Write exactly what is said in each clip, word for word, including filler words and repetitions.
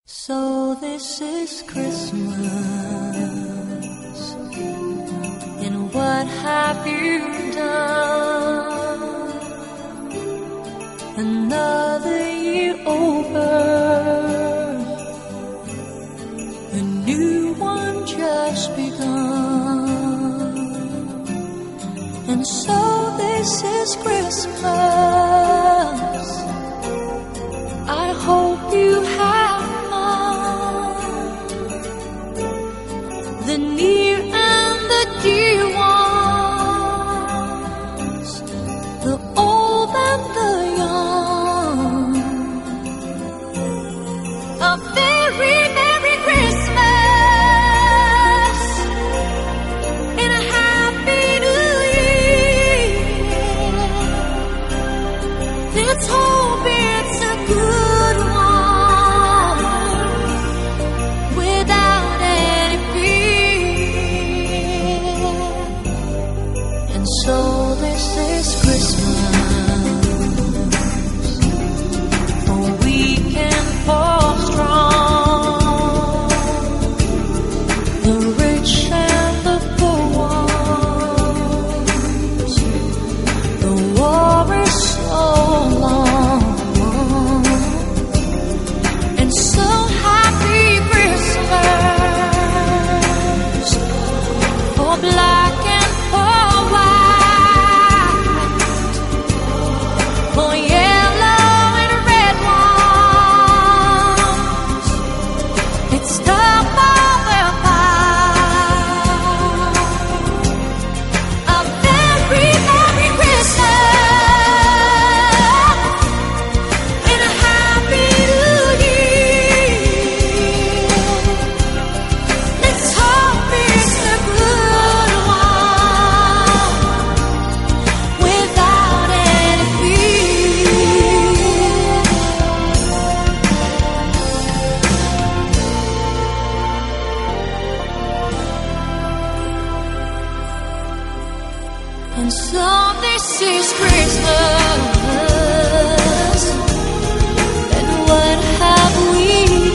So this is Christmas, and what have you done? Another year over, a new one just begun. And so this is Christmas, I hope you have the near and the dear ones, the old and the young. A very Merry Christmas and a Happy New Year. Let's hope it's a good one without any fear. So this is Christmas, for we can fall strong, the rich and the poor ones. The war is so long, and so happy Christmas for black and for white, for yellow and red ones. It's top of their pie. A very Merry Christmas and a Happy New Year. Let's hope it's a good one without any fear. And so this is Christmas, and what have we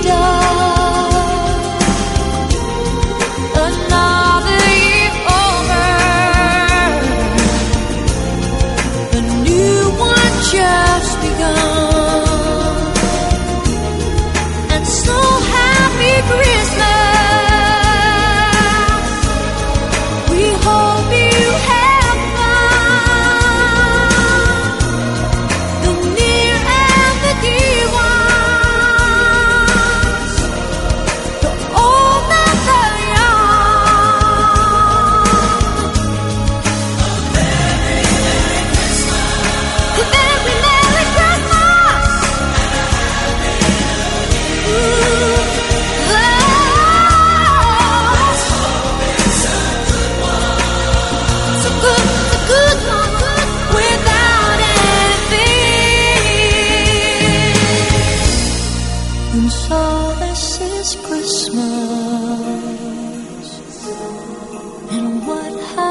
done? Another year over, a new one just begun. And so happy Christmas, we hope you have fun. The near and the dear ones, the old and the young. A very Merry Christmas. Ooh, oh, it's a good, it's a good one without anything. And so this is Christmas, and what have